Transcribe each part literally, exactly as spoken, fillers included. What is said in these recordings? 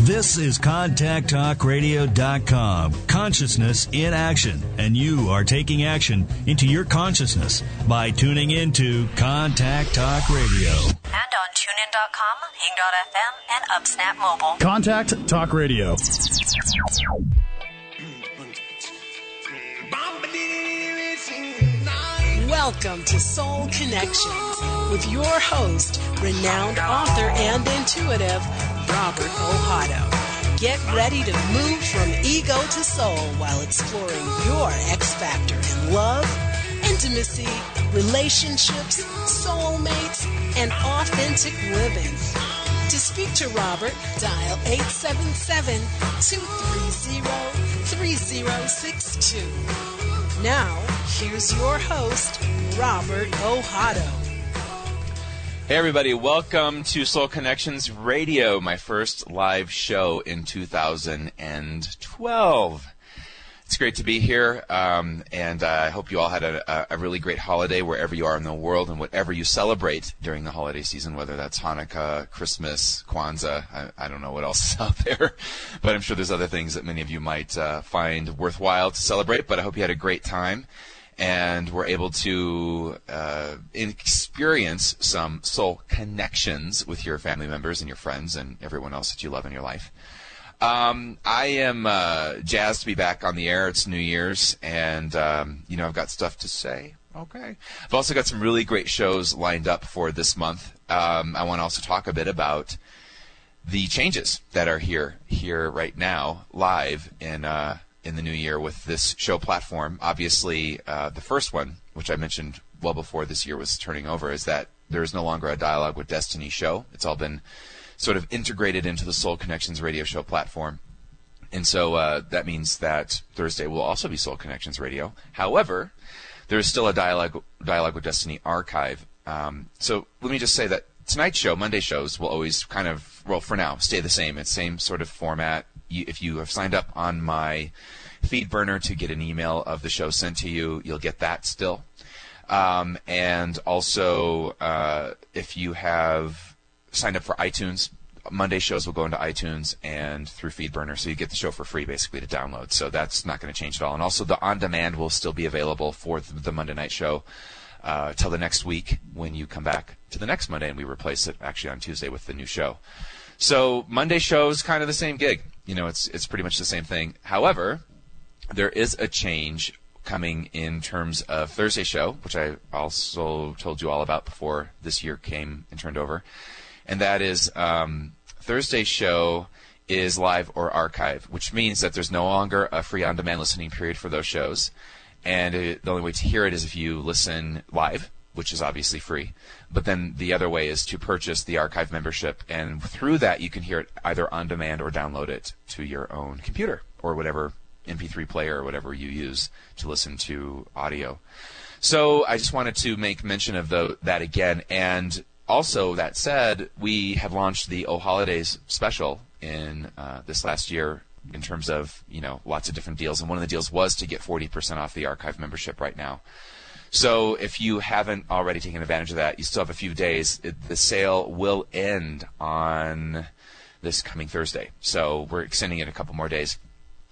This is contact talk radio dot com, consciousness in action, and you are taking action into your consciousness by tuning into Contact Talk Radio. And on tune in dot com, hing dot f m, and UpSnap Mobile. Contact Talk Radio. Welcome to Soul Connections with your host, renowned author and intuitive, Robert Ohotto. Get ready to move from ego to soul while exploring your X factor in love, intimacy, relationships, soulmates, and authentic living. To speak to Robert, dial eight seven seven, two three zero, three zero six two. Now, here's your host, Robert Ohotto. Hey everybody, welcome to Soul Connections Radio, my first live show in two thousand twelve. It's great to be here, um, and uh, I hope you all had a, a really great holiday wherever you are in the world and whatever you celebrate during the holiday season, whether that's Hanukkah, Christmas, Kwanzaa, I, I don't know what else is out there, but I'm sure there's other things that many of you might uh, find worthwhile to celebrate, but I hope you had a great time and were able to uh, experience some soul connections with your family members and your friends and everyone else that you love in your life. Um, I am uh, jazzed to be back on the air. It's New Year's, and um, you know I've got stuff to say. Okay. I've also got some really great shows lined up for this month. Um, I want to also talk a bit about the changes that are here here right now, live in uh, in the new year with this show platform. Obviously, uh, the first one, which I mentioned well before this year was turning over, is that there is no longer a Dialogue with Destiny show. It's all been sort of integrated into the Soul Connections radio show platform. And so uh, that means that Thursday will also be Soul Connections Radio. However, there is still a Dialogue, Dialogue with Destiny archive. Um, so let me just say that tonight's show, Monday shows, will always kind of, well, for now, stay the same. It's same sort of format. You, if you have signed up on my feed burner to get an email of the show sent to you, you'll get that still. Um, and also, uh, if you have signed up for iTunes, Monday shows will go into iTunes and through FeedBurner, so you get the show for free basically to download. So that's not going to change at all. And also the on-demand will still be available for the Monday night show uh, till the next week when you come back to the next Monday, and we replace it actually on Tuesday with the new show. So Monday show is kind of the same gig. You know, it's it's pretty much the same thing. However, there is a change coming in terms of Thursday show, which I also told you all about before this year came and turned over. And that is um, Thursday's show is live or archive, which means that there's no longer a free on-demand listening period for those shows. And it, the only way to hear it is if you listen live, which is obviously free. But then the other way is to purchase the archive membership, and through that you can hear it either on demand or download it to your own computer or whatever M P three player or whatever you use to listen to audio. So I just wanted to make mention of the, that again. And also, that said, we have launched the Oh Holidays special in uh, this last year in terms of, you know, lots of different deals. And one of the deals was to get forty percent off the archive membership right now. So if you haven't already taken advantage of that, you still have a few days. It, the sale will end on this coming Thursday. So we're extending it a couple more days.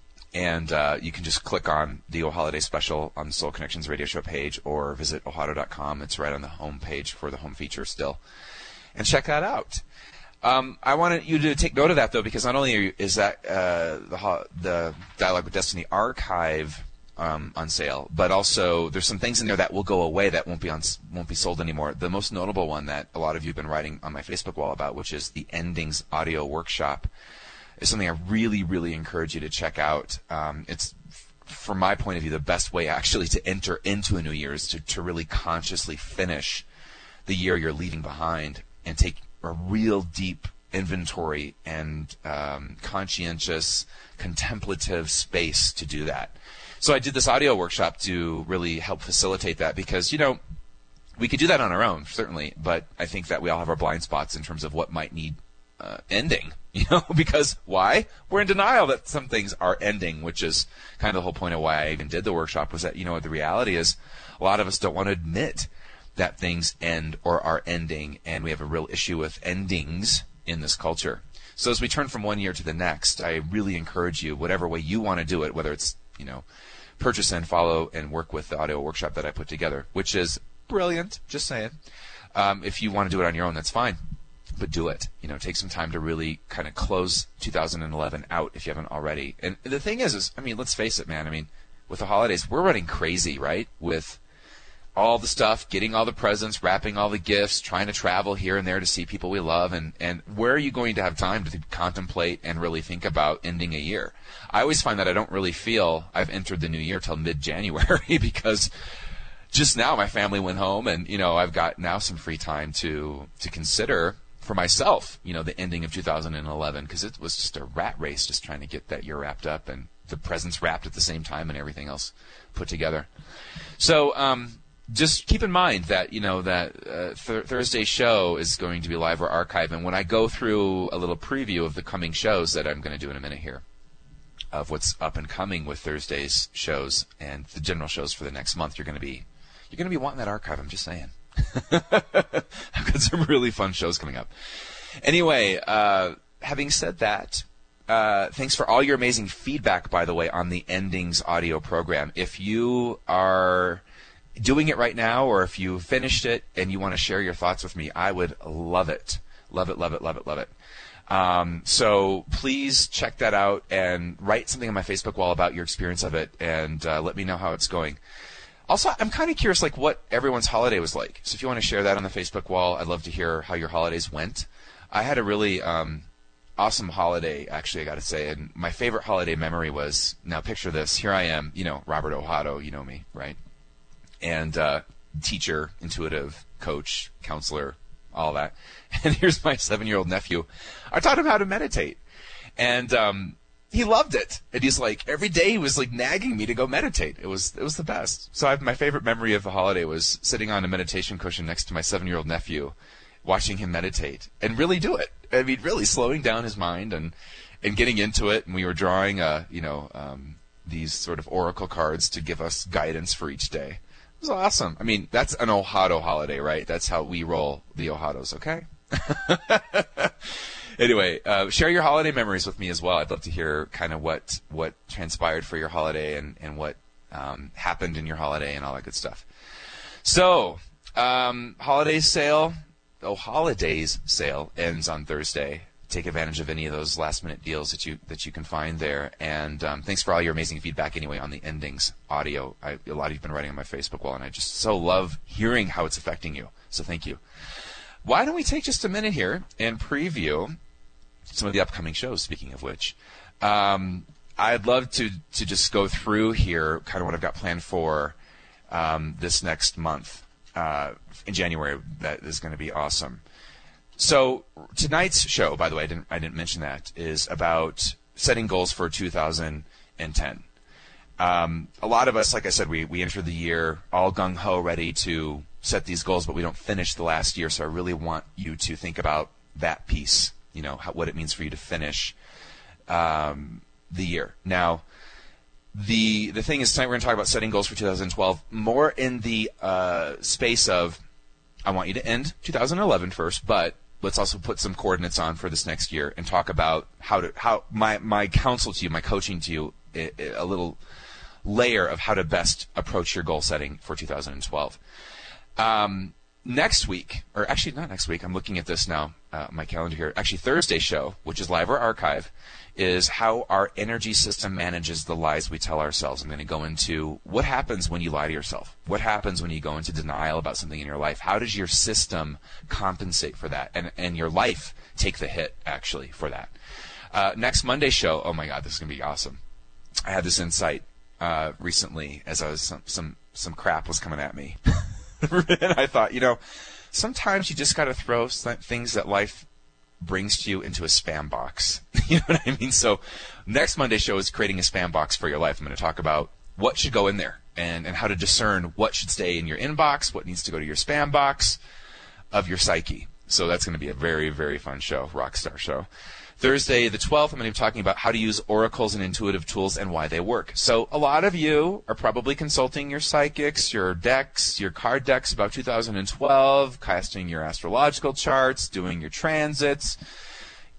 And uh, you can just click on the Oh Holiday Special on the Soul Connections radio show page or visit ohotto dot com. It's right on the home page for the home feature still. And check that out. Um, I wanted you to take note of that, though, because not only is that uh, the, the Dialogue with Destiny archive um, on sale, but also there's some things in there that will go away that won't be on won't be sold anymore. The most notable one that a lot of you have been writing on my Facebook wall about, which is the Endings audio workshop, is something I really, really encourage you to check out. Um, it's, from my point of view, the best way actually to enter into a new year is to, to really consciously finish the year you're leaving behind and take a real deep inventory and um, conscientious, contemplative space to do that. So I did this audio workshop to really help facilitate that because, you know, we could do that on our own, certainly, but I think that we all have our blind spots in terms of what might need uh, ending. You know, because why? We're in denial that some things are ending, which is kind of the whole point of why I even did the workshop, was that, you know, the reality is a lot of us don't want to admit that things end or are ending, and we have a real issue with endings in this culture. So as we turn from one year to the next, I really encourage you, whatever way you want to do it, whether it's, you know, purchase and follow and work with the audio workshop that I put together, which is brilliant, just saying. Um, if you want to do it on your own, that's fine. But do it. You know, take some time to really kind of close two thousand eleven out if you haven't already. And the thing is, is, I mean, let's face it, man. I mean, with the holidays, we're running crazy, right? With all the stuff, getting all the presents, wrapping all the gifts, trying to travel here and there to see people we love. And, and where are you going to have time to contemplate and really think about ending a year? I always find that I don't really feel I've entered the new year till mid-January because just now my family went home and, you know, I've got now some free time to to consider for myself, you know, the ending of two thousand eleven, because it was just a rat race just trying to get that year wrapped up and the presents wrapped at the same time and everything else put together. So um, just keep in mind that, you know, that uh, th- Thursday's show is going to be live or archive. And when I go through a little preview of the coming shows that I'm going to do in a minute here, of what's up and coming with Thursday's shows and the general shows for the next month, you're going to be you're going to be wanting that archive. I'm just saying. I've got some really fun shows coming up. Anyway, uh, having said that, uh, thanks for all your amazing feedback, by the way, on the Endings audio program. If you are doing it right now or if you finished it and you want to share your thoughts with me, I would love it. Love it, love it, love it, love it. Um, so please check that out and write something on my Facebook wall about your experience of it and uh, let me know how it's going. Also, I'm kind of curious, like, what everyone's holiday was like. So if you want to share that on the Facebook wall, I'd love to hear how your holidays went. I had a really um, awesome holiday, actually, I got to say. And my favorite holiday memory was, now picture this. Here I am, you know, Robert Ohado, you know me, right? And uh, teacher, intuitive, coach, counselor, all that. And here's my seven-year-old nephew. I taught him how to meditate. And um he loved it, and he's like every day he was like nagging me to go meditate. It was it was the best. So I've, my favorite memory of the holiday was sitting on a meditation cushion next to my seven-year-old nephew, watching him meditate and really do it. I mean, really slowing down his mind and and getting into it. And we were drawing, uh, you know, um, these sort of oracle cards to give us guidance for each day. It was awesome. I mean, that's an Ohado holiday, right? That's how we roll the Ohados. Okay. Anyway, uh, share your holiday memories with me as well. I'd love to hear kind of what, what transpired for your holiday and, and what um, happened in your holiday and all that good stuff. So, um, holiday sale, oh, holidays sale ends on Thursday. Take advantage of any of those last-minute deals that you that you can find there. And um, thanks for all your amazing feedback anyway on the Endings audio. I, a lot of you've been writing on my Facebook wall, and I just so love hearing how it's affecting you. So thank you. Why don't we take just a minute here and preview some of the upcoming shows, speaking of which. Um, I'd love to, to just go through here kind of what I've got planned for um, this next month uh, in January. That is going to be awesome. So tonight's show, by the way, I didn't, I didn't mention that, is about setting goals for two thousand ten. Um, a lot of us, like I said, we, we enter the year all gung-ho ready to set these goals, but we don't finish the last year, so I really want you to think about that piece. You know, how, what it means for you to finish um, the year. Now, the the thing is, tonight we're going to talk about setting goals for two thousand twelve, more in the uh, space of, I want you to end two thousand eleven first, but let's also put some coordinates on for this next year and talk about how to, how my, my counsel to you, my coaching to you, a, a little layer of how to best approach your goal setting for two thousand twelve. Um, Next week, or actually not next week, I'm looking at this now, uh, my calendar here. Actually, Thursday's show, which is live or archive, is how our energy system manages the lies we tell ourselves. I'm going to go into what happens when you lie to yourself. What happens when you go into denial about something in your life? How does your system compensate for that? And, and your life take the hit, actually, for that. Uh, next Monday's show, oh my God, this is going to be awesome. I had this insight uh, recently as I was some, some, some crap was coming at me. And I thought, you know, sometimes you just got to throw things that life brings to you into a spam box. You know what I mean? So next Monday's show is creating a spam box for your life. I'm going to talk about what should go in there and, and how to discern what should stay in your inbox, what needs to go to your spam box of your psyche. So that's going to be a very, very fun show, Rockstar show. Thursday the twelfth, I'm going to be talking about how to use oracles and intuitive tools and why they work. So a lot of you are probably consulting your psychics, your decks, your card decks about two thousand twelve, casting your astrological charts, doing your transits.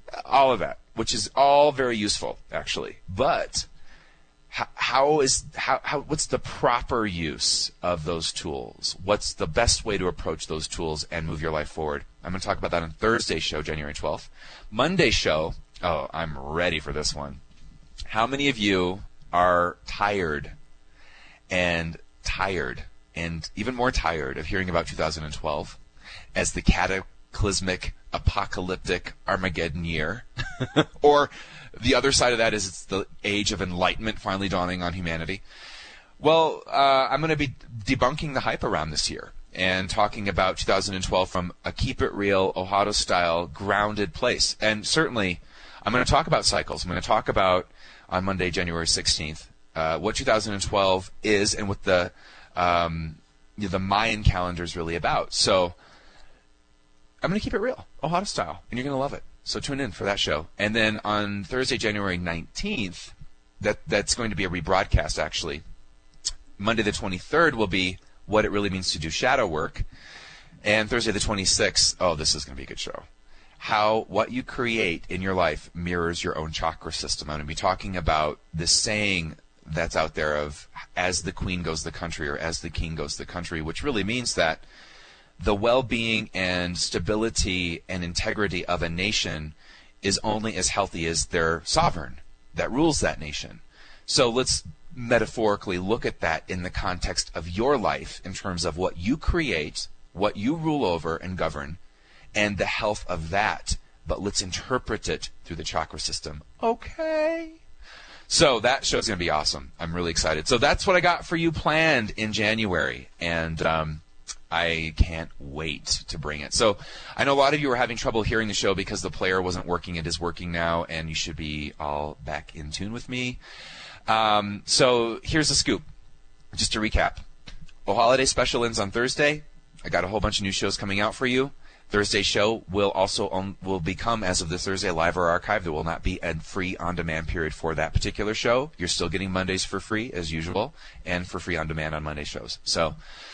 all of that, which is all very useful, actually. But how, how is how, how what's the proper use of those tools? What's the best way to approach those tools and move your life forward? I'm going to talk about that on Thursday's show, January twelfth. Monday's show, oh, I'm ready for this one. How many of you are tired and tired and even more tired of hearing about two thousand twelve as the cataclysmic, apocalyptic Armageddon year? Or the other side of that is it's the age of enlightenment finally dawning on humanity. Well, uh, I'm going to be debunking the hype around this year and talking about two thousand twelve from a keep it real, Ohado-style, grounded place. And certainly, I'm going to talk about cycles. I'm going to talk about, on Monday, January sixteenth, uh, what two thousand twelve is and what the um, you know, the Mayan calendar is really about. So I'm going to keep it real, Ohado-style, and you're going to love it. So tune in for that show. And then on Thursday, January nineteenth, that that's going to be a rebroadcast, actually. Monday the twenty-third will be what it really means to do shadow work. And Thursday the twenty-sixth, oh, this is going to be a good show. How what you create in your life mirrors your own chakra system. I'm going to be talking about this saying that's out there of as the queen goes the country, or as the king goes the country, which really means that the well-being and stability and integrity of a nation is only as healthy as their sovereign that rules that nation. So let's metaphorically look at that in the context of your life in terms of what you create, what you rule over and govern, and the health of that. But let's interpret it through the chakra system. Okay. So that show's going to be awesome. I'm really excited. So that's what I got for you planned in January. And um, I can't wait to bring it. So I know a lot of you are having trouble hearing the show because the player wasn't working. It is working now, and you should be all back in tune with me. Um, so here's the scoop. Just to recap. Well, holiday special ends on Thursday. I got a whole bunch of new shows coming out for you. Thursday's show will also on, will become, as of this Thursday, live or archive. There will not be a free on-demand period for that particular show. You're still getting Mondays for free, as usual, and for free on-demand on Monday shows. So,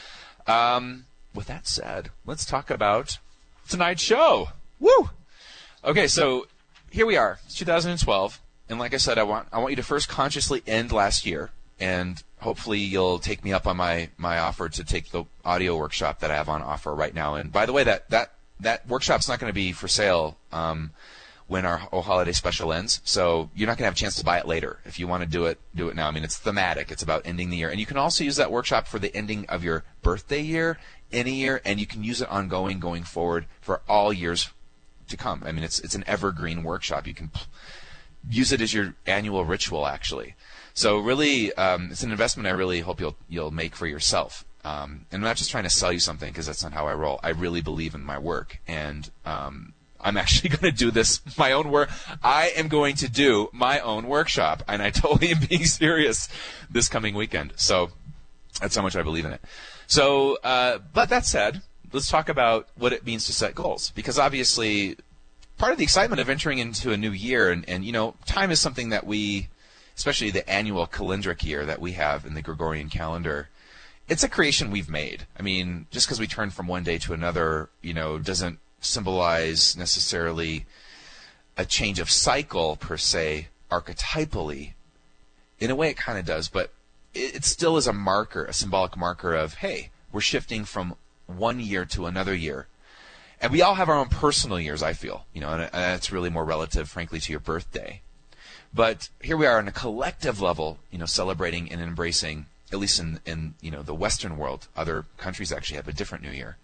um, with that said, let's talk about tonight's show. Woo! Okay, so here we are. It's two thousand twelve, and like I said, I want I want you to first consciously end last year, and hopefully you'll take me up on my, my offer to take the audio workshop that I have on offer right now. And by the way, that that That workshop's not going to be for sale um, when our oh, holiday special ends, so you're not going to have a chance to buy it later. If you want to do it, do it now. I mean, it's thematic. It's about ending the year. And you can also use that workshop for the ending of your birthday year, any year, and you can use it ongoing, going forward for all years to come. I mean, it's it's an evergreen workshop. You can p- use it as your annual ritual, actually. So really, um, it's an investment I really hope you'll you'll make for yourself. Um, and I'm not just trying to sell you something, because that's not how I roll. I really believe in my work, and um, I'm actually going to do this, my own work. I am going to do my own workshop, and I totally am being serious this coming weekend. So that's how much I believe in it. So, uh, but that said, let's talk about what it means to set goals, because obviously part of the excitement of entering into a new year, and, and you know, time is something that we, especially the annual calendric year that we have in the Gregorian calendar, it's a creation we've made. I mean, just because we turn from one day to another, you know, doesn't symbolize necessarily a change of cycle per se, archetypally. In a way, it kind of does, but it, it still is a marker, a symbolic marker of, hey, we're shifting from one year to another year. And we all have our own personal years, I feel, you know, and that's really more relative, frankly, to your birthday. But here we are on a collective level, you know, celebrating and embracing, at least in, in you know the Western world. Other countries actually have a different New Year.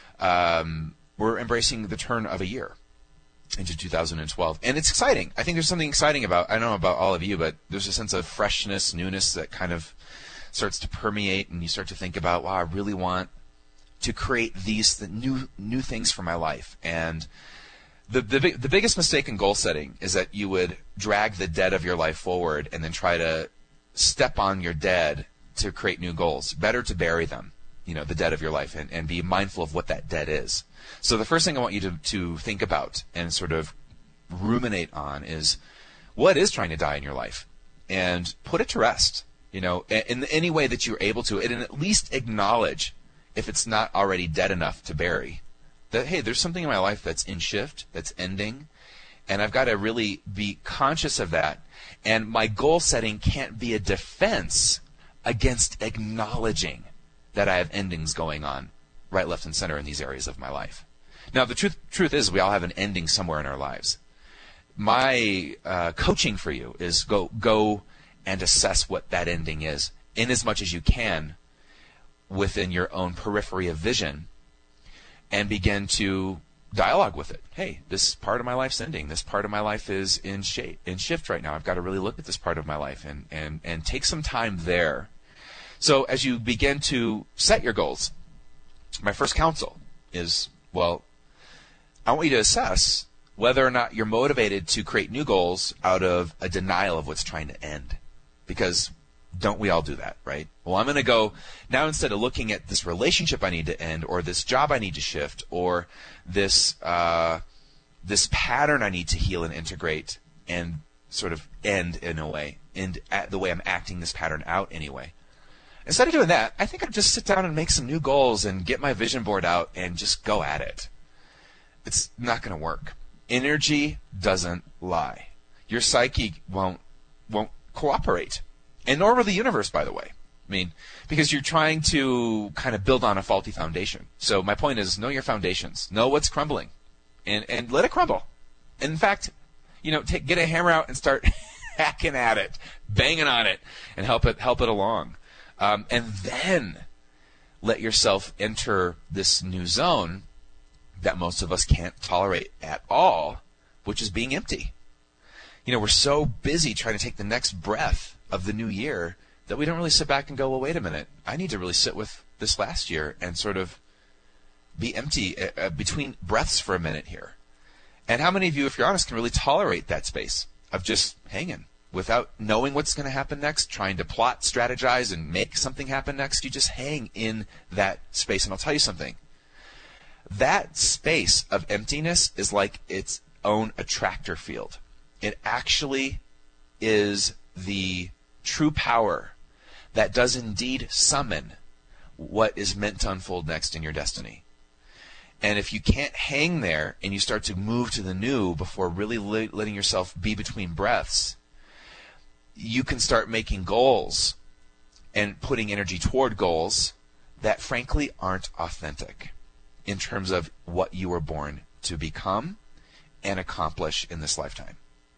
Um, we're embracing the turn of a year into two thousand twelve, and it's exciting. I think there's something exciting about. I don't know about all of you, but there's a sense of freshness, newness that kind of starts to permeate, and you start to think about, wow, I really want to create these the new new things for my life. And the the the biggest mistake in goal setting is that you would drag the dead of your life forward and then try to step on your dead to create new goals. Better to bury them, you know, the dead of your life, and, and be mindful of what that dead is. So the first thing I want you to, to think about and sort of ruminate on is what is trying to die in your life, and put it to rest, you know, in any way that you're able to, and at least acknowledge, if it's not already dead enough to bury, that, hey, there's something in my life that's in shift, that's ending, And I've got to really be conscious of that. And my goal setting can't be a defense against acknowledging that I have endings going on right, left, and center in these areas of my life. Now, the truth truth is we all have an ending somewhere in our lives. My uh, coaching for you is go go and assess what that ending is in as much as you can within your own periphery of vision, and begin to dialogue with it. Hey, this part of my life's ending. This part of my life is in shape, in shift right now. I've got to really look at this part of my life and, and, and take some time there. So as you begin to set your goals, my first counsel is, well, I want you to assess whether or not you're motivated to create new goals out of a denial of what's trying to end. Because don't we all do that, right? Well, I'm going to go now, instead of looking at this relationship I need to end, or this job I need to shift, or this uh, this pattern I need to heal and integrate and sort of end in a way, and at the way I'm acting this pattern out anyway. Instead of doing that, I think I'd just sit down and make some new goals and get my vision board out and just go at it. It's not going to work. Energy doesn't lie. Your psyche won't won't cooperate. And nor will the universe, by the way. I mean, because you're trying to kind of build on a faulty foundation. So my point is, know your foundations. Know what's crumbling. And and let it crumble. In fact, you know, take, get a hammer out and start hacking at it, banging on it, and help it help it along. Um, and then let yourself enter this new zone that most of us can't tolerate at all, which is being empty. You know, we're so busy trying to take the next breath of the new year that we don't really sit back and go, well, wait a minute, I need to really sit with this last year and sort of be empty uh, between breaths for a minute here. And how many of you, if you're honest, can really tolerate that space of just hanging without knowing what's going to happen next, trying to plot, strategize, and make something happen next? You just hang in that space. And I'll tell you something. That space of emptiness is like its own attractor field. It actually is the true power that does indeed summon what is meant to unfold next in your destiny. And if you can't hang there and you start to move to the new before really li- letting yourself be between breaths, you can start making goals and putting energy toward goals that frankly aren't authentic in terms of what you were born to become and accomplish in this lifetime.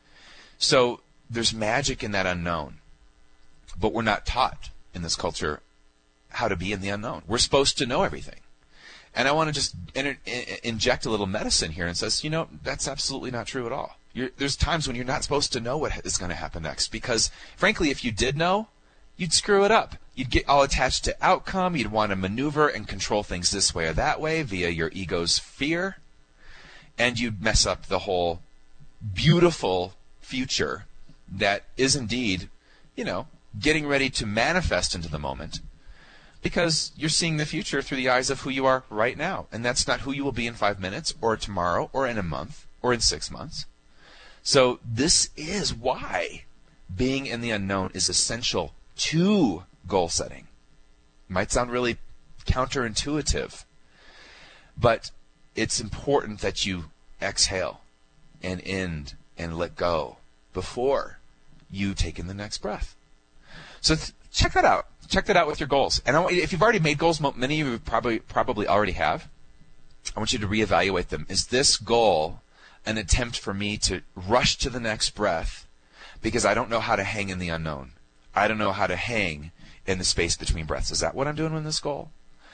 So there's magic in that unknown, but we're not taught in this culture how to be in the unknown. We're supposed to know everything. And I want to just inter- inject a little medicine here and says, you know, that's absolutely not true at all. You're, there's times when you're not supposed to know what is going to happen next, because frankly, if you did know, you'd screw it up. You'd get all attached to outcome. You'd want to maneuver and control things this way or that way via your ego's fear. And you'd mess up the whole beautiful future that is indeed, you know, getting ready to manifest into the moment, because you're seeing the future through the eyes of who you are right now. And that's not who you will be in five minutes or tomorrow or in a month or in six months. So this is why being in the unknown is essential to goal setting. It might sound really counterintuitive, but it's important that you exhale and end and let go before you take in the next breath. So th- check that out. Check that out with your goals. And I want you, if you've already made goals, many of you probably probably already have, I want you to reevaluate them. Is this goal an attempt for me to rush to the next breath because I don't know how to hang in the unknown? I don't know how to hang in the space between breaths. Is that what I'm doing with this goal?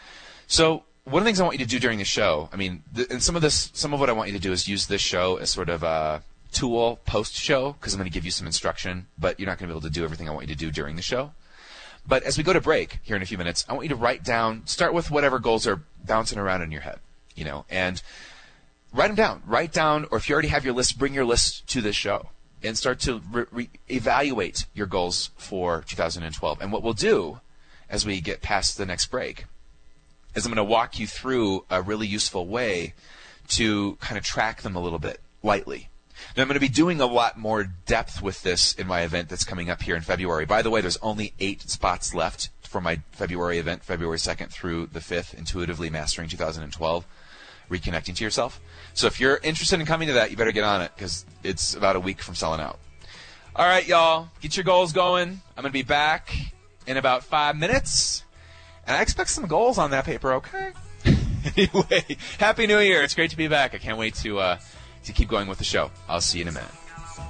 So one of the things I want you to do during the show, I mean, th- and some of this, some of what I want you to do is use this show as sort of a tool post-show, because I'm going to give you some instruction, but you're not going to be able to do everything I want you to do during the show. But as we go to break here in a few minutes, I want you to write down, start with whatever goals are bouncing around in your head, you know, and write them down. Write down, or if you already have your list, bring your list to this show and start to re- re- evaluate your goals for two thousand twelve. And what we'll do as we get past the next break is I'm going to walk you through a really useful way to kind of track them a little bit lightly. Now, I'm going to be doing a lot more depth with this in my event that's coming up here in February. By the way, there's only eight spots left for my February event, February second through the fifth, Intuitively Mastering two thousand twelve. reconnecting to yourself. So if you're interested in coming to that, you better get on it because it's about a week from selling out. All right, y'all, get your goals going. I'm going to be back in about five minutes, and I expect some goals on that paper, okay? Anyway, Happy New Year. It's great to be back. I can't wait to uh, to keep going with the show. I'll see you in a minute.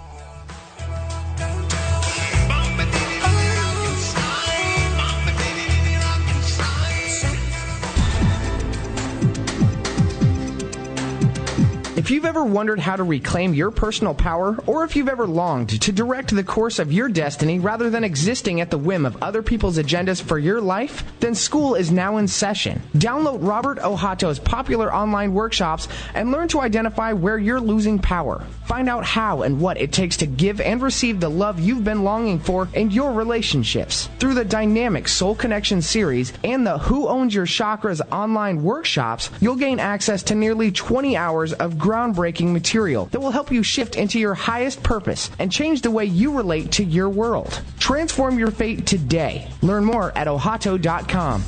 If you've ever wondered how to reclaim your personal power, or if you've ever longed to direct the course of your destiny rather than existing at the whim of other people's agendas for your life, then school is now in session. Download Robert Ohato's popular online workshops and learn to identify where you're losing power. Find out how and what it takes to give and receive the love you've been longing for in your relationships. Through the dynamic Soul Connection series and the Who Owns Your Chakras online workshops, you'll gain access to nearly twenty hours of groundbreaking material that will help you shift into your highest purpose and change the way you relate to your world. Transform your fate today. Learn more at ohato dot com.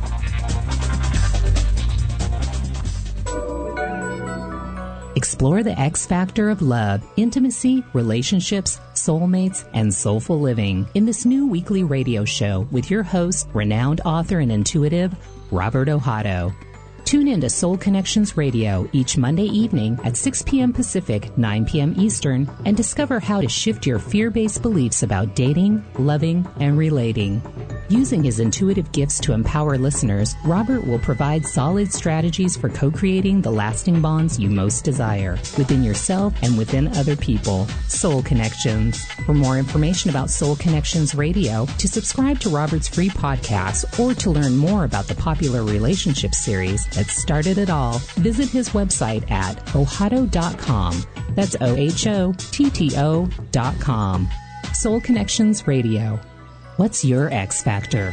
Explore the X factor of love, intimacy, relationships, soulmates, and soulful living in this new weekly radio show with your host, renowned author and intuitive, Robert Ohato. Tune in to Soul Connections Radio each Monday evening at six p.m. Pacific, nine p.m. Eastern, and discover how to shift your fear-based beliefs about dating, loving, and relating. Using his intuitive gifts to empower listeners, Robert will provide solid strategies for co-creating the lasting bonds you most desire within yourself and within other people. Soul Connections. For more information about Soul Connections Radio, to subscribe to Robert's free podcast, or to learn more about the popular relationship series that started it all, visit his website at ohato dot com. That's O H O T T O dot com. Soul Connections Radio. What's your X Factor?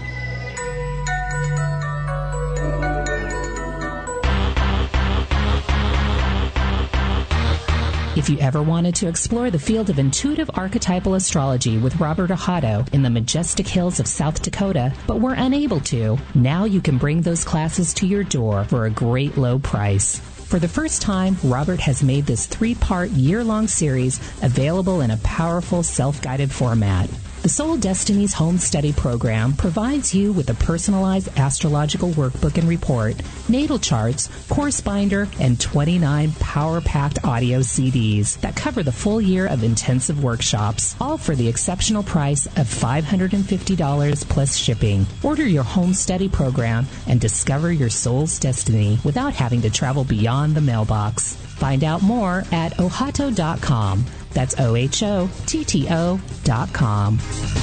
If you ever wanted to explore the field of intuitive archetypal astrology with Robert Ohato in the majestic hills of South Dakota, but were unable to, now you can bring those classes to your door for a great low price. For the first time, Robert has made this three-part year-long series available in a powerful self-guided format. The Soul Destinies Home Study Program provides you with a personalized astrological workbook and report, natal charts, course binder, and twenty-nine power-packed audio C Ds that cover the full year of intensive workshops, all for the exceptional price of five hundred fifty dollars plus shipping. Order your home study program and discover your soul's destiny without having to travel beyond the mailbox. Find out more at ohato dot com. That's O H O T T O dot com.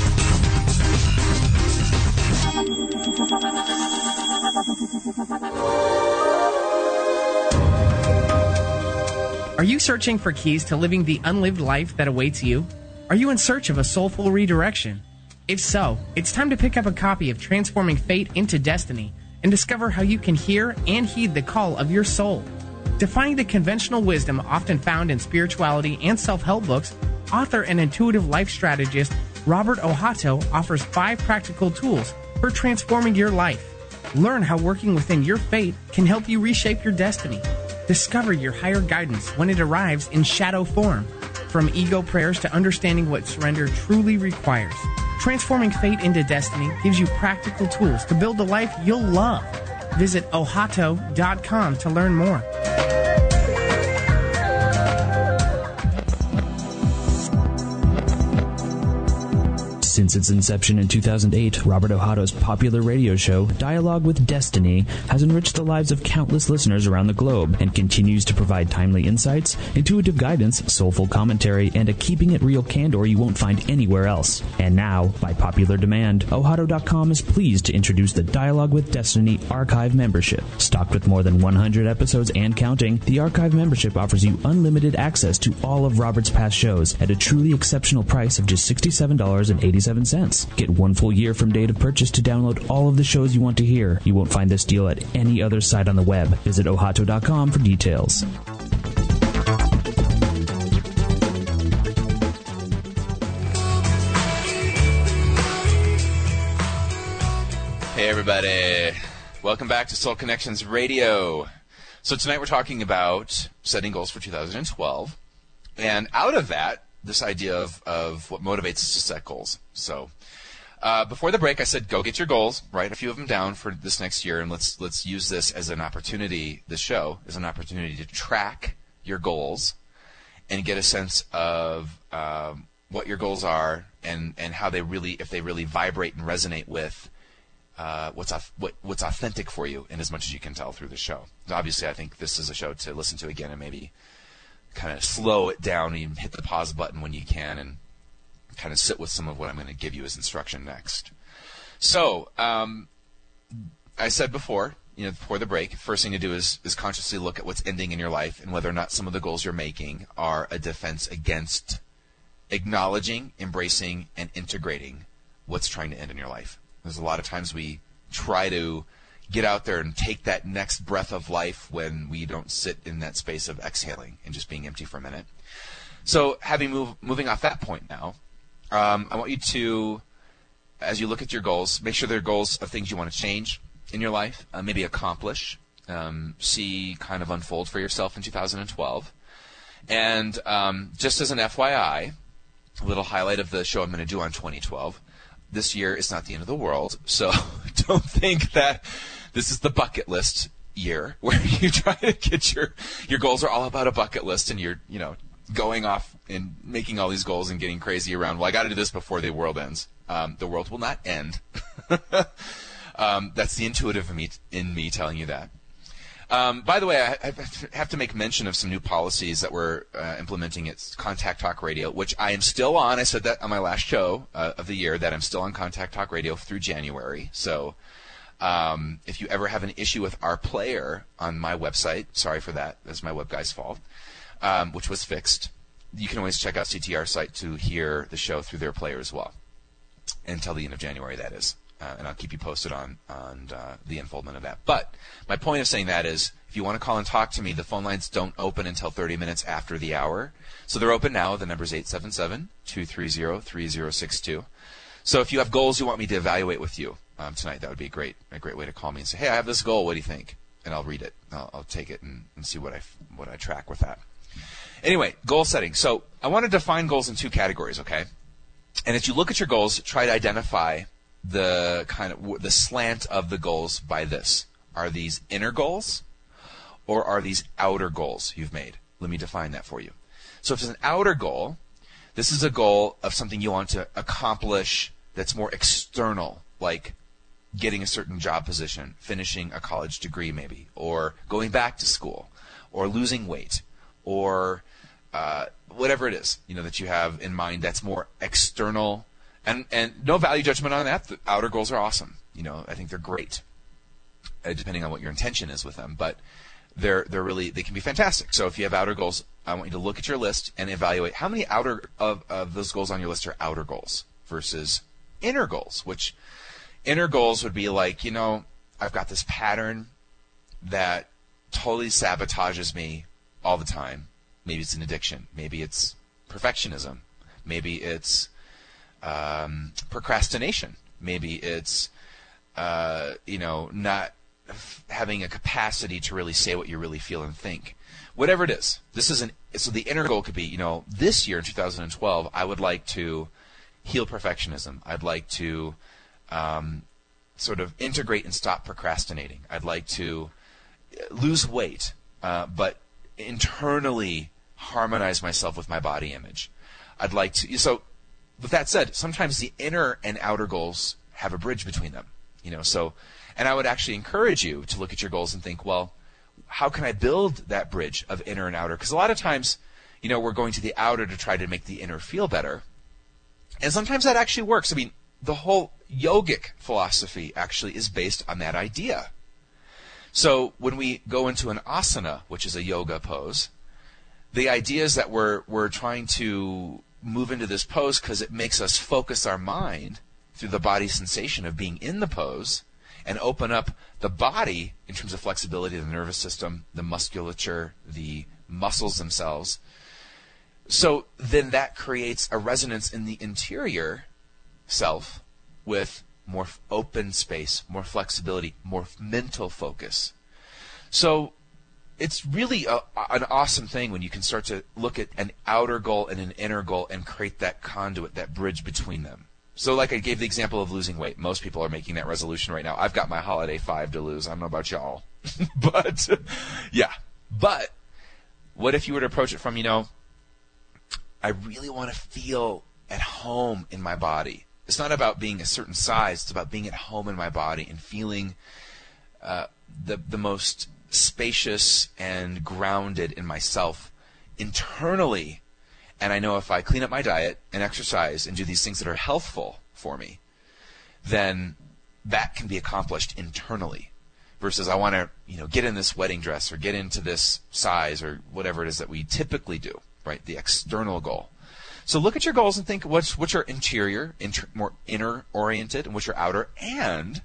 Are you searching for keys to living the unlived life that awaits you? Are you in search of a soulful redirection? If so, it's time to pick up a copy of Transforming Fate into Destiny and discover how you can hear and heed the call of your soul. Defying the conventional wisdom often found in spirituality and self-help books, author and intuitive life strategist Robert Ohato offers five practical tools for transforming your life. Learn how working within your fate can help you reshape your destiny. Discover your higher guidance when it arrives in shadow form. From ego prayers to understanding what surrender truly requires. Transforming Fate into Destiny gives you practical tools to build the life you'll love. Visit ohato dot com to learn more. Since its inception in two thousand eight, Robert Ohato's popular radio show, Dialogue with Destiny, has enriched the lives of countless listeners around the globe and continues to provide timely insights, intuitive guidance, soulful commentary, and a keeping it real candor you won't find anywhere else. And now, by popular demand, ohato dot com is pleased to introduce the Dialogue with Destiny Archive membership. Stocked with more than one hundred episodes and counting, the Archive membership offers you unlimited access to all of Robert's past shows at a truly exceptional price of just sixty-seven dollars and eighty-seven cents. Get one full year from date of purchase to download all of the shows you want to hear. You won't find this deal at any other site on the web. Visit ohato dot com for details. Hey everybody, welcome back to Soul Connections Radio. So tonight we're talking about setting goals for two thousand twelve. And out of that, this idea of, of what motivates us to set goals. So uh, before the break, I said go get your goals, write a few of them down for this next year, and let's let's use this as an opportunity, this show, as an opportunity to track your goals and get a sense of um, what your goals are and, and how they really, if they really vibrate and resonate with uh, what's what, what's authentic for you, in as much as you can tell through the show. Obviously, I think this is a show to listen to again and maybe kind of slow it down and hit the pause button when you can and kind of sit with some of what I'm going to give you as instruction next. So, um, I said before, you know, before the break, first thing to do is, is consciously look at what's ending in your life and whether or not some of the goals you're making are a defense against acknowledging, embracing, and integrating what's trying to end in your life. There's a lot of times we try to get out there and take that next breath of life when we don't sit in that space of exhaling and just being empty for a minute. So having move, moving off that point now, um, I want you to, as you look at your goals, make sure they're goals of things you want to change in your life, uh, maybe accomplish, um, see kind of unfold for yourself in two thousand twelve. And um, just as an F Y I, a little highlight of the show I'm going to do on twenty twelve, this year is not the end of the world, so don't think that this is the bucket list year where you try to get your your goals are all about a bucket list and you're, you know, going off and making all these goals and getting crazy around, well, I got to do this before the world ends. Um, the world will not end. um, that's the intuitive in me, in me telling you that. Um, by the way, I, I have to make mention of some new policies that we're uh, implementing at Contact Talk Radio, which I am still on. I said that on my last show uh, of the year, that I'm still on Contact Talk Radio through January. So um, if you ever have an issue with our player on my website, sorry for that. That's my web guy's fault, um, which was fixed. You can always check out C T R site to hear the show through their player as well, until the end of January, that is. Uh, and I'll keep you posted on, on uh, the unfoldment of that. But my point of saying that is, if you want to call and talk to me, the phone lines don't open until thirty minutes after the hour. So they're open now. The number is eight seven seven, two three zero, three zero six two. So if you have goals you want me to evaluate with you um, tonight, that would be a great a great way to call me and say, hey, I have this goal. What do you think? And I'll read it. I'll, I'll take it and, and see what I, what I track with that. Anyway, goal setting. So I want to define goals in two categories, okay? And as you look at your goals, try to identify the kind of the slant of the goals by this. Are these inner goals or are these outer goals you've made? Let me define that for you. So if it's an outer goal, this is a goal of something you want to accomplish that's more external, like getting a certain job position, finishing a college degree maybe, or going back to school, or losing weight, or uh, whatever it is, you know, that you have in mind that's more external. And and no value judgment on that. The outer goals are awesome. You know, I think they're great, uh, depending on what your intention is with them. But they're they're really they can be fantastic. So if you have outer goals, I want you to look at your list and evaluate how many outer of, of those goals on your list are outer goals versus inner goals. Which inner goals would be like, you know, I've got this pattern that totally sabotages me all the time. Maybe it's an addiction. Maybe it's perfectionism. Maybe it's Um, procrastination. Maybe it's, uh, you know, not f- having a capacity to really say what you really feel and think. Whatever it is. This is an, so the inner goal could be, you know, this year in two thousand twelve, I would like to heal perfectionism. I'd like to um, sort of integrate and stop procrastinating. I'd like to lose weight, uh, but internally harmonize myself with my body image. I'd like to, so with that said, sometimes the inner and outer goals have a bridge between them, you know. So, and I would actually encourage you to look at your goals and think, well, how can I build that bridge of inner and outer? Because a lot of times, you know, we're going to the outer to try to make the inner feel better, and sometimes that actually works. I mean, the whole yogic philosophy actually is based on that idea. So when we go into an asana, which is a yoga pose, the idea is that we're we're trying to move into this pose because it makes us focus our mind through the body sensation of being in the pose and open up the body in terms of flexibility of the nervous system, the musculature, the muscles themselves. So then that creates a resonance in the interior self with more open space, more flexibility, more mental focus. So it's really a, an awesome thing when you can start to look at an outer goal and an inner goal and create that conduit, that bridge between them. So like I gave the example of losing weight. Most people are making that resolution right now. I've got my holiday five to lose. I don't know about y'all. but, yeah. But what if you were to approach it from, you know, I really want to feel at home in my body. It's not about being a certain size. It's about being at home in my body and feeling uh, the the most spacious and grounded in myself internally. And I know if I clean up my diet and exercise and do these things that are healthful for me, then that can be accomplished internally. Versus I want to, you know, get in this wedding dress or get into this size or whatever it is that we typically do, right? The external goal. So look at your goals and think what's which are interior, inter, more inner oriented, and which are outer, and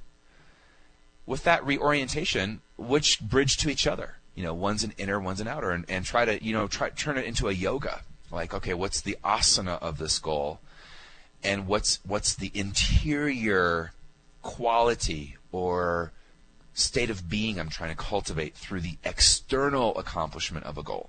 with that reorientation, which bridge to each other. You know, one's an inner, one's an outer, and, and try to, you know, try turn it into a yoga. Like, okay, what's the asana of this goal, and what's what's the interior quality or state of being I'm trying to cultivate through the external accomplishment of a goal.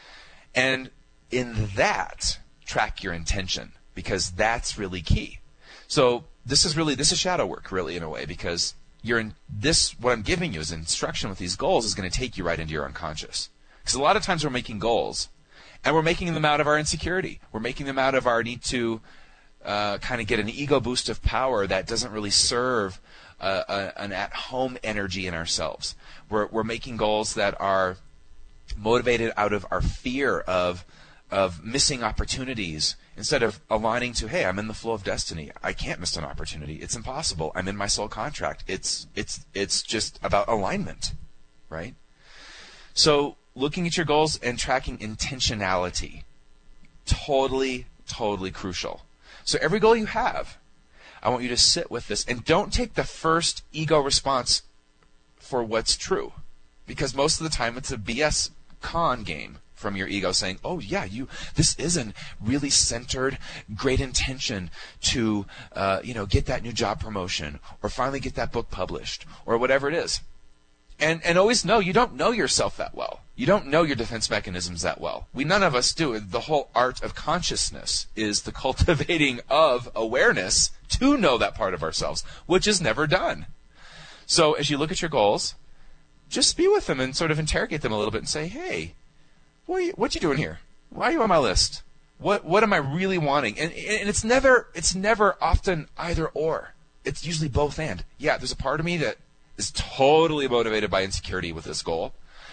And in that, track your intention, because that's really key. So this is really, this is shadow work, really, in a way, because you're in this, what I'm giving you as instruction with these goals is going to take you right into your unconscious. Because a lot of times we're making goals, and we're making them out of our insecurity. We're making them out of our need to uh, kind of get an ego boost of power that doesn't really serve uh, a, an at-home energy in ourselves. We're, we're making goals that are motivated out of our fear of of missing opportunities, instead of aligning to, hey, I'm in the flow of destiny. I can't miss an opportunity. It's impossible. I'm in my soul contract. It's it's it's just about alignment, right? So looking at your goals and tracking intentionality, totally, totally crucial. So every goal you have, I want you to sit with this, and don't take the first ego response for what's true, because most of the time it's a B S con game from your ego saying, oh yeah, you, this is a really centered, great intention to, uh, you know, get that new job promotion, or finally get that book published, or whatever it is. And and always know you don't know yourself that well. You don't know your defense mechanisms that well. We none of us do. The whole art of consciousness is the cultivating of awareness to know that part of ourselves, which is never done. So as you look at your goals, just be with them and sort of interrogate them a little bit and say, hey, what are you, what you doing here? Why are you on my list? What what am I really wanting? And and it's never it's never often either or. It's usually both and. Yeah, there's a part of me that is totally motivated by insecurity with this goal.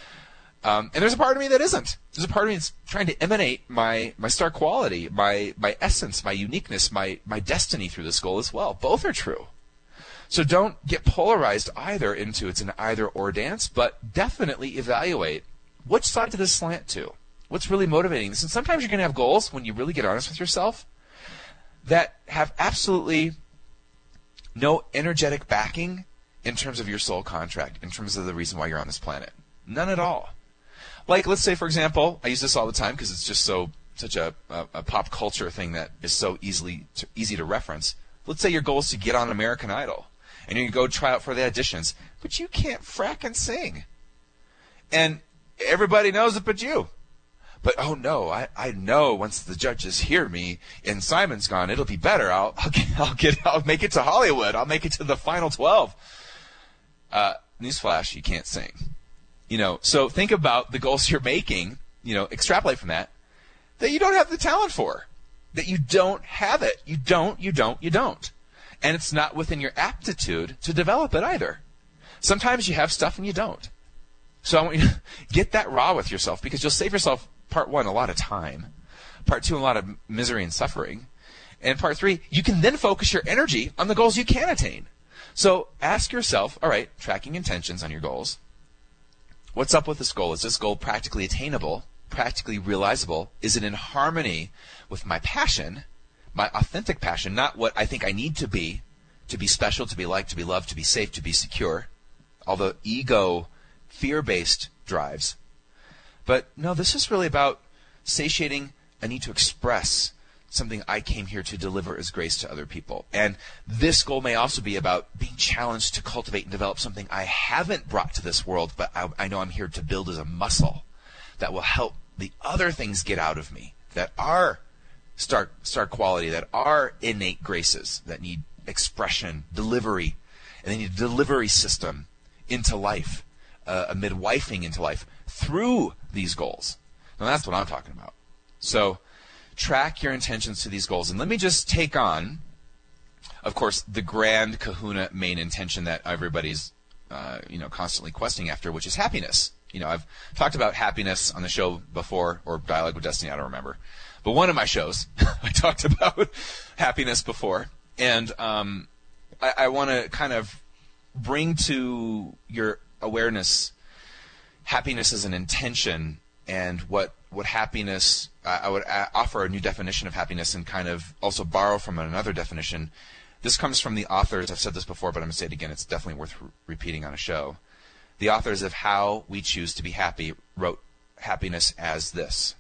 Um, and there's a part of me that isn't. There's a part of me that's trying to emanate my, my star quality, my, my essence, my uniqueness, my, my destiny through this goal as well. Both are true. So don't get polarized either into it's an either or dance, but definitely evaluate which side did this slant to? What's really motivating this? And sometimes you're going to have goals, when you really get honest with yourself, that have absolutely no energetic backing in terms of your soul contract, in terms of the reason why you're on this planet. None at all. Like, let's say, for example, I use this all the time because it's just so such a, a, a pop culture thing that is so easily to, easy to reference. Let's say your goal is to get on American Idol, and you go try out for the auditions, but you can't frackin' sing. And everybody knows it but you. But, oh no, I, I know once the judges hear me and Simon's gone, it'll be better. I'll, I'll, get, I'll, get, I'll make it to Hollywood. I'll make it to the final twelve. Uh, newsflash, you can't sing. You know, so think about the goals you're making, you know, extrapolate from that, that you don't have the talent for, that you don't have it. You don't, you don't, you don't. And it's not within your aptitude to develop it either. Sometimes you have stuff and you don't. So I want you to get that raw with yourself, because you'll save yourself, part one, a lot of time, part two, a lot of misery and suffering, and part three, you can then focus your energy on the goals you can attain. So ask yourself, all right, tracking intentions on your goals. What's up with this goal? Is this goal practically attainable, practically realizable? Is it in harmony with my passion, my authentic passion, not what I think I need to be, to be special, to be liked, to be loved, to be safe, to be secure, all the ego, fear-based drives. But no, this is really about satiating a need to express something I came here to deliver as grace to other people. And this goal may also be about being challenged to cultivate and develop something I haven't brought to this world, but I, I know I'm here to build as a muscle that will help the other things get out of me that are star, star quality, that are innate graces, that need expression, delivery, and they need a delivery system into life, uh, a midwifing into life through these goals. Now that's what I'm talking about. So track your intentions to these goals. And let me just take on, of course, the grand kahuna main intention that everybody's uh, you know, constantly questing after, which is happiness. You know, I've talked about happiness on the show before, or Dialogue with Destiny, I don't remember. But one of my shows, I talked about happiness before. And um, I, I want to kind of bring to your awareness happiness as an intention, and what, what happiness, uh, I would a- offer a new definition of happiness and kind of also borrow from another definition. This comes from the authors. I've said this before, but I'm going to say it again. It's definitely worth re- repeating on a show. The authors of How We Choose to Be Happy wrote happiness as this: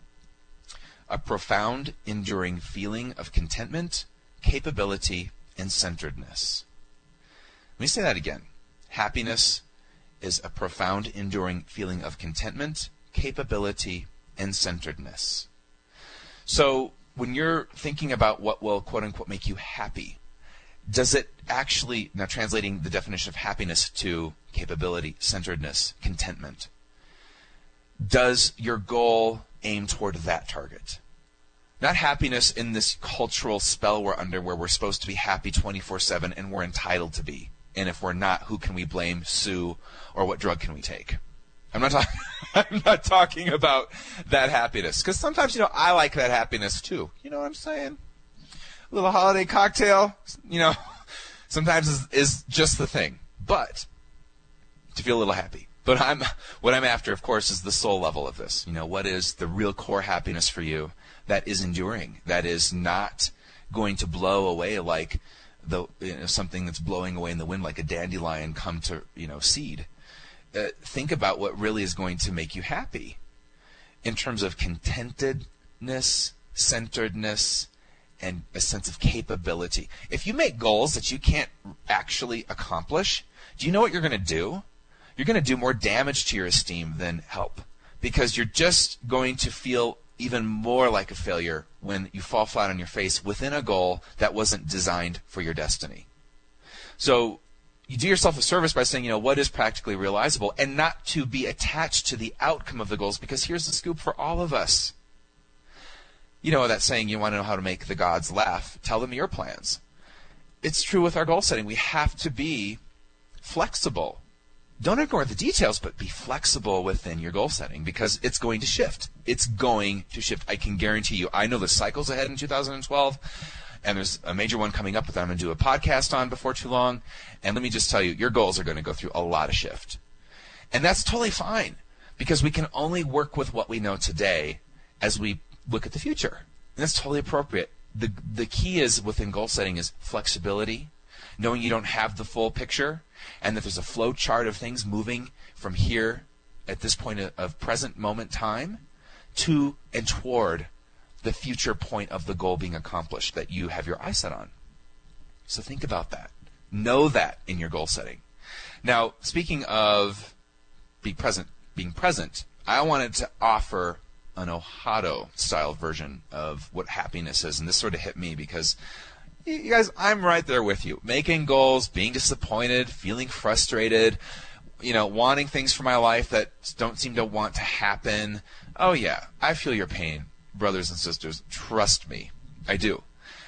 a profound, enduring feeling of contentment, capability, and centeredness. Let me say that again. Happiness is a profound, enduring feeling of contentment, capability, and centeredness. So when you're thinking about what will, quote-unquote, make you happy, does it actually, now translating the definition of happiness to capability, centeredness, contentment, does your goal aim toward that target? Not happiness in this cultural spell we're under where we're supposed to be happy twenty-four seven and we're entitled to be. And if we're not, who can we blame, sue, or what drug can we take? I'm not talking I'm not talking about that happiness. Because sometimes, you know, I like that happiness too. You know what I'm saying? A little holiday cocktail, you know, sometimes is, is just the thing. But to feel a little happy. But I'm what I'm after, of course, is the soul level of this. You know, what is the real core happiness for you that is enduring, that is not going to blow away like the you know, something that's blowing away in the wind, like a dandelion come to you know seed. Uh, think about what really is going to make you happy in terms of contentedness, centeredness, and a sense of capability. If you make goals that you can't actually accomplish, do you know what you're going to do? You're going to do more damage to your esteem than help, because you're just going to feel even more like a failure when you fall flat on your face within a goal that wasn't designed for your destiny. So you do yourself a service by saying, you know, what is practically realizable, and not to be attached to the outcome of the goals, because here's the scoop for all of us. You know that saying, you want to know how to make the gods laugh, tell them your plans. It's true with our goal setting. We have to be flexible. Don't ignore the details, but be flexible within your goal setting, because it's going to shift. It's going to shift. I can guarantee you. I know the cycle's ahead in two thousand twelve, and there's a major one coming up that I'm going to do a podcast on before too long. And let me just tell you, your goals are going to go through a lot of shift. And that's totally fine, because we can only work with what we know today as we look at the future. And that's totally appropriate. The, the key is within goal setting is flexibility, knowing you don't have the full picture, and that there's a flow chart of things moving from here at this point of, of present moment time to and toward the future point of the goal being accomplished that you have your eyes set on. So think about that. Know that in your goal setting. Now, speaking of be present, being present, I wanted to offer an Ohado style version of what happiness is, and this sort of hit me because you guys, I'm right there with you. Making goals, being disappointed, feeling frustrated, you know, wanting things for my life that don't seem to want to happen. Oh yeah, I feel your pain, brothers and sisters. Trust me, I do.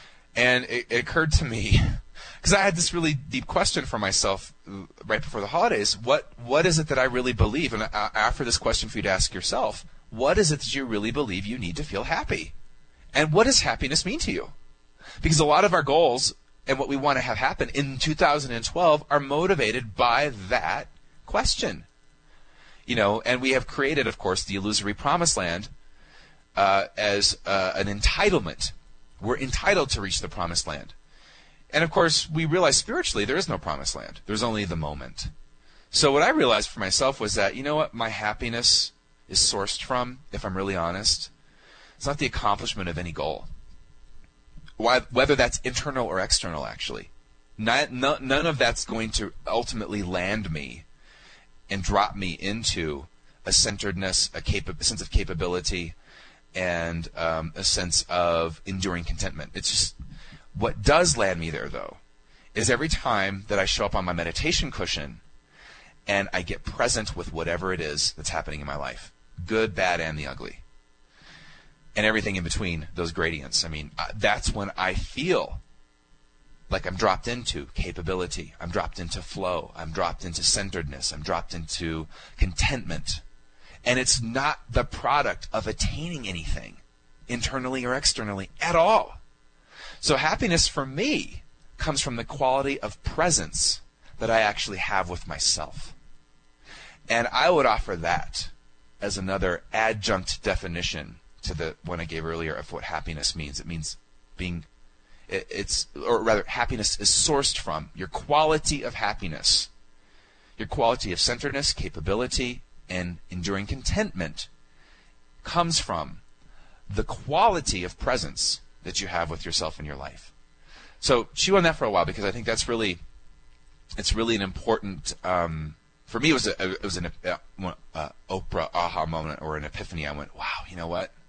And it, it occurred to me, because I had this really deep question for myself right before the holidays. What What is it that I really believe? And I, I offer this question for you to ask yourself. What is it that you really believe you need to feel happy? And what does happiness mean to you? Because a lot of our goals and what we want to have happen in two thousand twelve are motivated by that question. You know, and we have created, of course, the illusory promised land uh, as uh, an entitlement. We're entitled to reach the promised land. And, of course, we realize spiritually there is no promised land. There's only the moment. So what I realized for myself was that, you know what, my happiness is sourced from, if I'm really honest, it's not the accomplishment of any goal. why, whether that's internal or external, actually. Not, no, none of that's going to ultimately land me and drop me into a centeredness, a, capa- a sense of capability, and um, a sense of enduring contentment. It's just, what does land me there, though, is every time that I show up on my meditation cushion and I get present with whatever it is that's happening in my life, good, bad, and the ugly, and everything in between those gradients. I mean, uh, that's when I feel like I'm dropped into capability. I'm dropped into flow. I'm dropped into centeredness. I'm dropped into contentment. And it's not the product of attaining anything internally or externally at all. So happiness for me comes from the quality of presence that I actually have with myself. And I would offer that as another adjunct definition to the one I gave earlier of what happiness means. It means being It, it's, or rather, happiness is sourced from your quality of happiness, your quality of centeredness, capability, and enduring contentment comes from the quality of presence that you have with yourself in your life. So chew on that for a while, because I think that's really, it's really an important. Um, for me, it was a, it was an uh, uh, Oprah aha moment or an epiphany. I went, wow, you know what?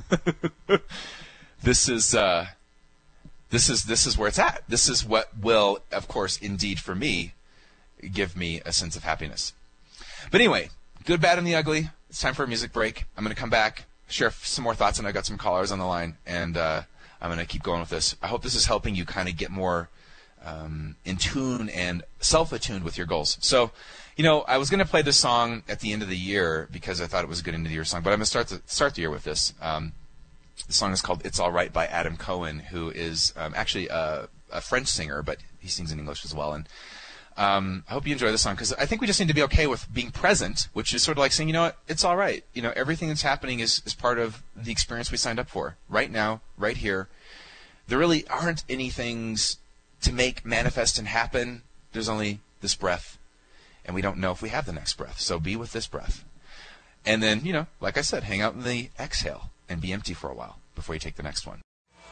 this is. Uh, This is this is where it's at. This is what will, of course, indeed for me, give me a sense of happiness. But anyway, good, bad, and the ugly. It's time for a music break. I'm going to come back, share some more thoughts, and I've got some callers on the line, and uh, I'm going to keep going with this. I hope this is helping you kind of get more um, in tune and self-attuned with your goals. So, you know, I was going to play this song at the end of the year because I thought it was a good end of the year song, but I'm going to start the start the year with this. Um, The song is called It's All Right by Adam Cohen, who is um, actually a, a French singer, but he sings in English as well. And um, I hope you enjoy the song, because I think we just need to be okay with being present, which is sort of like saying, you know what, it's all right. You know, everything that's happening is, is part of the experience we signed up for. Right now, right here. There really aren't any things to make, manifest, and happen. There's only this breath, and we don't know if we have the next breath. So be with this breath. And then, you know, like I said, hang out in the exhale and be empty for a while before you take the next one.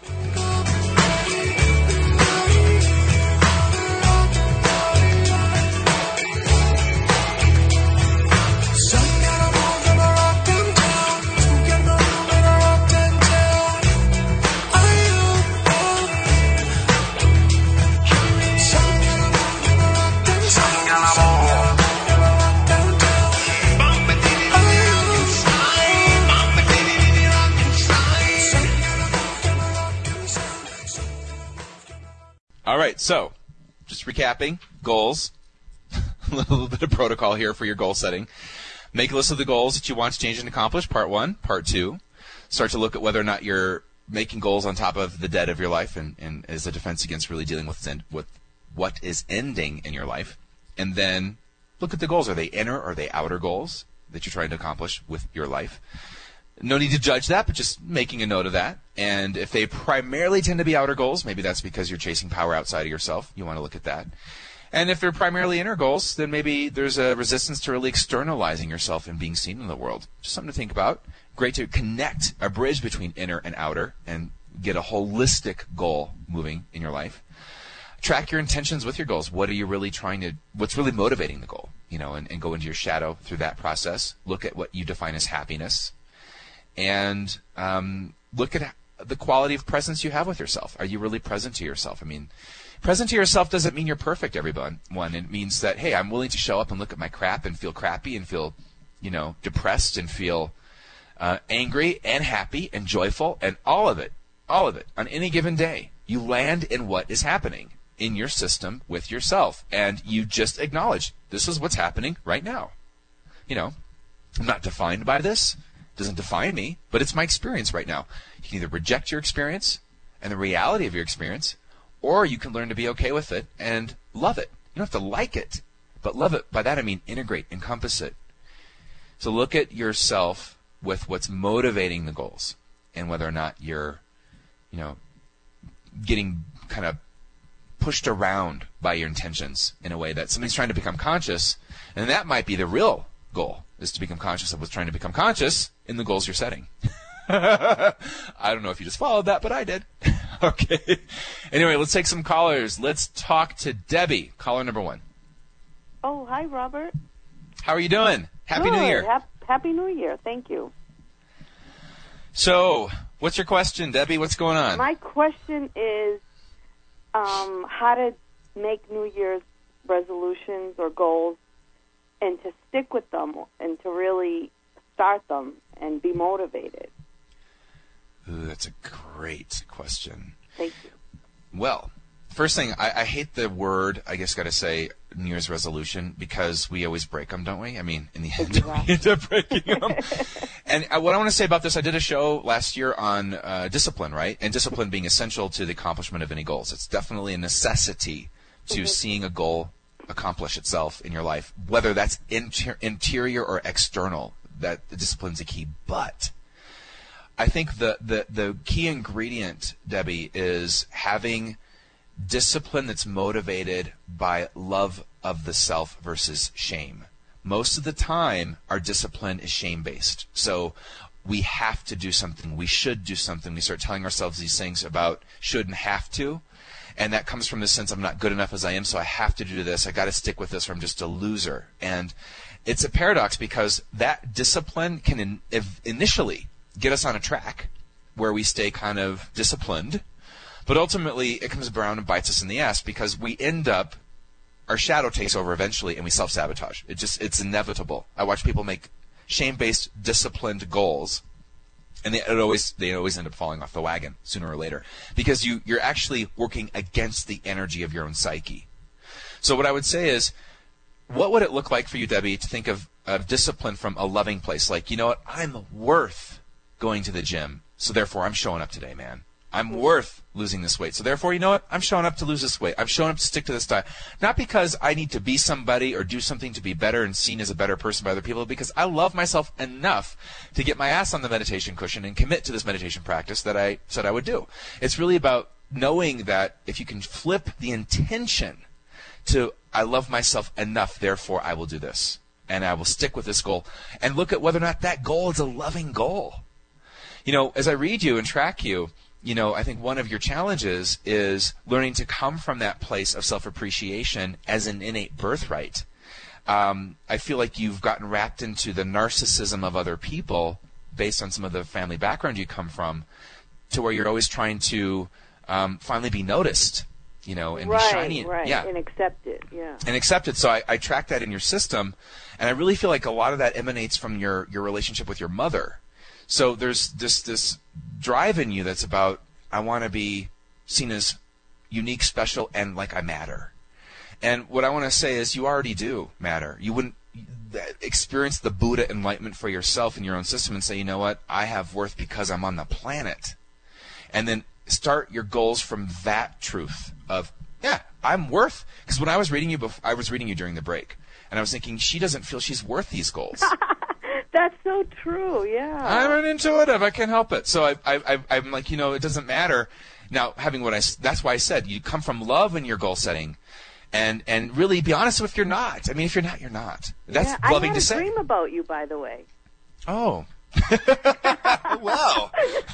All right, so just recapping, goals, a little bit of protocol here for your goal setting. Make a list of the goals that you want to change and accomplish, part one. Part two, start to look at whether or not you're making goals on top of the debt of your life and, and as a defense against really dealing with, with what is ending in your life. And then look at the goals. Are they inner or are they outer goals that you're trying to accomplish with your life? No need to judge that, but just making a note of that. And if they primarily tend to be outer goals, maybe that's because you're chasing power outside of yourself. You want to look at that. And if they're primarily inner goals, then maybe there's a resistance to really externalizing yourself and being seen in the world. Just something to think about. Great to connect a bridge between inner and outer and get a holistic goal moving in your life. Track your intentions with your goals. What are you really trying to, what's really motivating the goal? You know, and, and go into your shadow through that process. Look at what you define as happiness. And um, look at the quality of presence you have with yourself. Are you really present to yourself? I mean, present to yourself doesn't mean you're perfect, everyone. One, it means that, hey, I'm willing to show up and look at my crap and feel crappy and feel, you know, depressed and feel uh, angry and happy and joyful and all of it, all of it on any given day. You land in what is happening in your system with yourself, and you just acknowledge this is what's happening right now. You know, I'm not defined by this. Doesn't define me, but it's my experience right now. You can either reject your experience and the reality of your experience, or you can learn to be okay with it and love it. You don't have to like it, but love it. By that I mean integrate, encompass it. So look at yourself with what's motivating the goals and whether or not you're, you know, getting kind of pushed around by your intentions in a way that somebody's trying to become conscious, and that might be the real goal, is to become conscious of what's trying to become conscious in the goals you're setting. I don't know if you just followed that, but I did. Okay. Anyway, let's take some callers. Let's talk to Debbie, caller number one. Oh, hi, Robert. How are you doing? Happy Good. New Year. Hap- Happy New Year. Thank you. So, what's your question, Debbie? What's going on? My question is um, how to make New Year's resolutions or goals and to stick with them and to really start them and be motivated. Ooh, that's a great question. Thank you. Well, first thing, I, I hate the word, I guess got to say, New Year's resolution, because we always break them, don't we? I mean, in the end, Exactly. we end up breaking them. And uh, what I want to say about this, I did a show last year on uh, discipline, right? And discipline being essential to the accomplishment of any goals. It's definitely a necessity to mm-hmm. seeing a goal accomplish itself in your life, whether that's inter- interior or external. That the discipline's a key. But I think the, the, the key ingredient, Debbie, is having discipline that's motivated by love of the self versus shame. Most of the time, our discipline is shame-based. So we have to do something. We should do something. We start telling ourselves these things about should and have to. And that comes from the sense I'm not good enough as I am, so I have to do this. I got to stick with this or I'm just a loser. And it's a paradox because that discipline can in, if initially get us on a track where we stay kind of disciplined, but ultimately it comes around and bites us in the ass because we end up, our shadow takes over eventually and we self-sabotage. It just, it's inevitable. I watch people make shame-based, disciplined goals, and they it always they always end up falling off the wagon sooner or later because you, you're actually working against the energy of your own psyche. So what I would say is, what would it look like for you, Debbie, to think of, of discipline from a loving place? Like, you know what? I'm worth going to the gym, so therefore I'm showing up today, man. I'm worth losing this weight, so therefore, you know what? I'm showing up to lose this weight. I'm showing up to stick to this diet. Not because I need to be somebody or do something to be better and seen as a better person by other people, because I love myself enough to get my ass on the meditation cushion and commit to this meditation practice that I said I would do. It's really about knowing that if you can flip the intention to I love myself enough, therefore I will do this. And I will stick with this goal. And look at whether or not that goal is a loving goal. You know, as I read you and track you, you know, I think one of your challenges is learning to come from that place of self-appreciation as an innate birthright. Um, I feel like you've gotten wrapped into the narcissism of other people based on some of the family background you come from, to where you're always trying to um, finally be noticed. You know, and right, be shiny. Right, yeah. and accepted, yeah. And accepted. So I, I track that in your system, and I really feel like a lot of that emanates from your, your relationship with your mother. So there's this this drive in you that's about, I want to be seen as unique, special, and like I matter. And what I want to say is you already do matter. You wouldn't experience the Buddha enlightenment for yourself in your own system and say, you know what, I have worth because I'm on the planet. And then start your goals from that truth of, yeah, I'm worth. Because when I was reading you, before, I was reading you during the break, and I was thinking, she doesn't feel she's worth these goals. That's so true, yeah. I'm an intuitive. I can't help it. So I, I, I, I'm like, you know, it doesn't matter. Now, having what I, that's why I said you come from love in your goal setting, and and really be honest with you're not. I mean, if you're not, you're not. That's yeah, loving to say. I had a dream about you, by the way. Oh. Wow.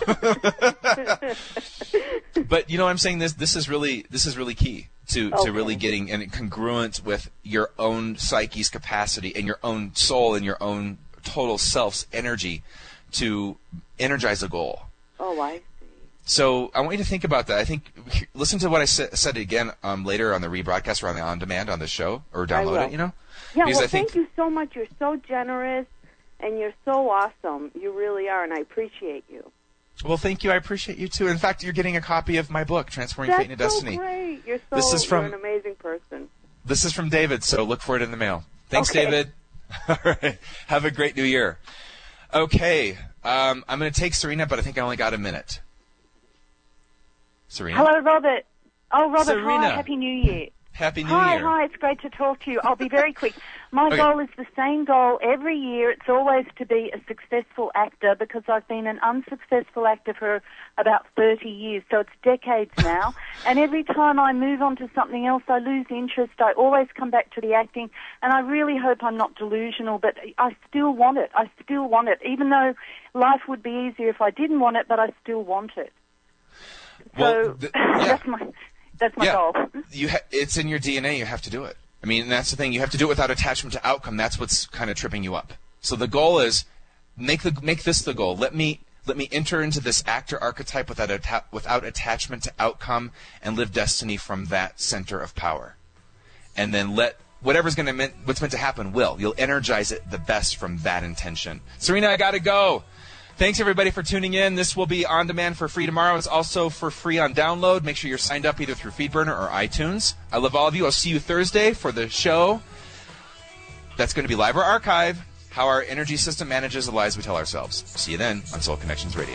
But you know what I'm saying? This this is really this is really key to, okay. to really getting and congruent with your own psyche's capacity and your own soul and your own total self's energy to energize a goal. Oh, I see. So I want you to think about that. I think listen to what I sa- said again um, later on the rebroadcast or on the on demand on the show or download it. You know. Yeah. Because well, I think, thank you so much. You're so generous. And you're so awesome. You really are, and I appreciate you. Well, thank you. I appreciate you, too. In fact, you're getting a copy of my book, Transforming That's Fate into Destiny. That's so great. You're, so, this is from, you're an amazing person. This is from David, so look for it in the mail. Thanks, okay. David. All right. Have a great new year. Okay. Um, I'm going to take Serena, but I think I only got a minute. Serena? Hello, Robert. Oh, Robert, Serena. hi. Happy New Year. Happy New hi, Year. Hi, hi. It's great to talk to you. I'll be very quick. My okay. goal is the same goal every year. It's always to be a successful actor because I've been an unsuccessful actor for about thirty years, so it's decades now. And every time I move on to something else, I lose interest. I always come back to the acting, and I really hope I'm not delusional, but I still want it. I still want it, even though life would be easier if I didn't want it, but I still want it. Well, so th- yeah. that's my that's my yeah. goal. You ha- it's in your D N A. You have to do it. I mean, that's the thing. You have to do it without attachment to outcome. That's what's kind of tripping you up. So the goal is make the make this the goal. Let me let me enter into this actor archetype without atta- without attachment to outcome and live destiny from that center of power. And then let whatever's going to meant what's meant to happen will. You'll energize it the best from that intention. Serena, I got to go. Thanks, everybody, for tuning in. This will be on demand for free tomorrow. It's also for free on download. Make sure you're signed up either through FeedBurner or iTunes. I love all of you. I'll see you Thursday for the show. That's going to be live or archive, how our energy system manages the lies we tell ourselves. See you then on Soul Connections Radio.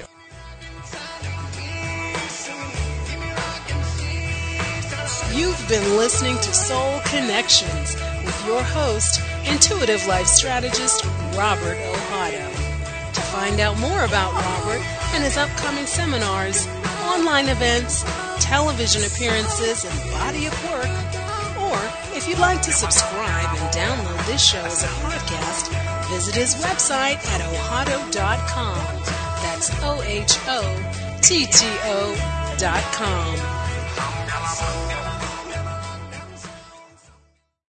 You've been listening to Soul Connections with your host, intuitive life strategist, Robert Ohado. To find out more about Robert and his upcoming seminars, online events, television appearances, and body of work, or if you'd like to subscribe and download this show as a podcast, visit his website at ohado dot com. That's O H O T T O dot com.